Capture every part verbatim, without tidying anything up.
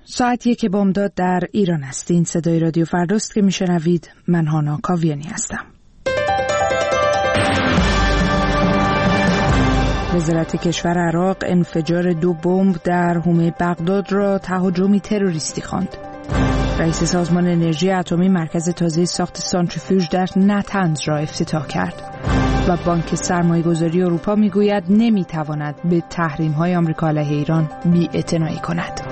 ساعت یک بامداد در ایران هستین. صدای رادیو فرداست که میشنوید. من هانا کاویانی هستم. وزارت کشور عراق انفجار دو بمب در حومه بغداد را تهاجمی تروریستی خواند. رئیس سازمان انرژی اتمی مرکز تازه ساخت سانتریفیوژ در نتنز را افتتاح کرد. و بانک سرمایه‌گذاری اروپا میگوید نمیتواند به تحریم‌های آمریکا علیه ایران بی‌اعتنایی کند.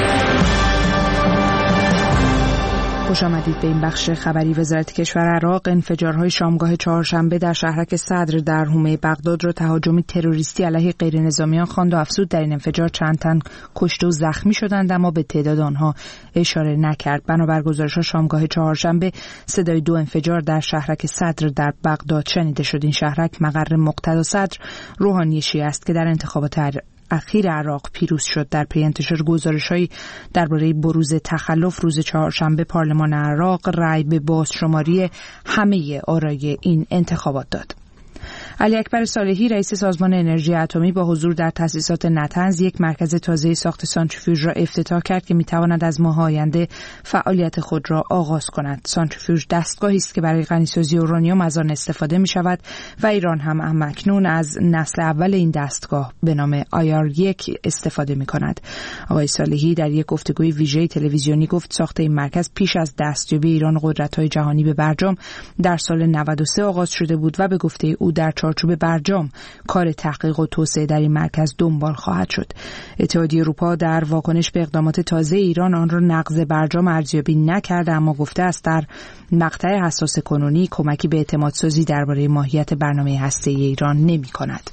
خوش آمدید به این بخش خبری. وزارت کشور عراق انفجارهای شامگاه چهارشنبه در شهرک صدر در حومه بغداد را تهاجمی تروریستی علیه غیرنظامیان خواند و افزود در این انفجار چند تن کشته و زخمی شدند اما به تعداد آنها اشاره نکرد. بنابر گزارش‌ها شامگاه چهارشنبه صدای دو انفجار در شهرک صدر در بغداد شنیده شد. این شهرک مقر مقتدا صدر روحانی شیعه است که در انتخابات اخیر عراق پیروز شد. در پی انتشار گزارش‌هایی درباره بروز تخلف روز چهارشنبه پارلمان عراق رأی به بازشماری همه آرای این انتخابات داد. علی اکبر صالحی رئیس سازمان انرژی اتمی با حضور در تأسیسات نتنز یک مرکز تازه ساخت سانتریفیوژ را افتتاح کرد که می‌تواند از ماه آینده فعالیت خود را آغاز کند. سانتریفیوژ دستگاهی است که برای غنیسازی اورانیوم از آن استفاده می‌شود و ایران هم اکنون از نسل اول این دستگاه به نام آی آر یک استفاده می‌کند. آقای صالحی در یک گفتگوی ویژه تلویزیونی گفت ساخت این مرکز پیش از دستیابی ایران قدرت‌های جهانی به برجام در سال نود و سه آغاز شده بود و به گفته او در چارچوب برجام کار تحقیق و توسعه در این مرکز دنبال خواهد شد. اتحادیه اروپا در واکنش به اقدامات تازه ایران آن را نقض برجام ارزیابی نکرده اما گفته است در مقطع حساس کنونی کمکی به اعتمادسازی درباره ماهیت برنامه هسته‌ای ایران نمی‌کند.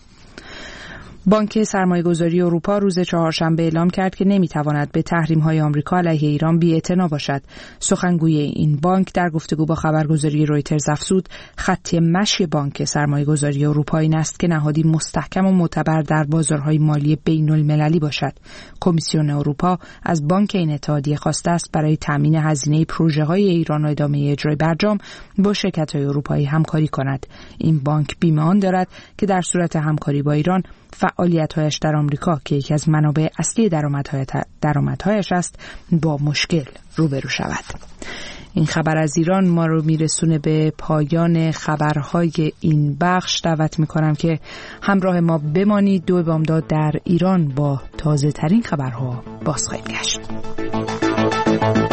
بانک سرمایه‌گذاری اروپا روز چهارشنبه اعلام کرد که نمی‌تواند به تحریم‌های آمریکا علیه ایران بی‌اعتنا باشد. سخنگوی این بانک در گفتگو با خبرگزاری رویترز افزود خط مشی بانک سرمایه‌گذاری اروپا این است که نهادی مستحکم و معتبر در بازارهای مالی بین‌المللی باشد. کمیسیون اروپا از بانک این اتحادیه خواسته است برای تامین هزینه پروژه‌های ایران و ادامه اجرای برجام با شرکت‌های اروپایی همکاری کند. این بانک بیمه آن دارد که در صورت همکاری با ایران فعالیت‌هایش در آمریکا که یکی از منابع اصلی درآمدهایش است با مشکل روبرو شود. این خبر از ایران ما رو میرسونه به پایان خبرهای این بخش. دعوت میکنم که همراه ما بمانید. دو بامداد در ایران با تازه ترین خبرها باز خواهیم گشت.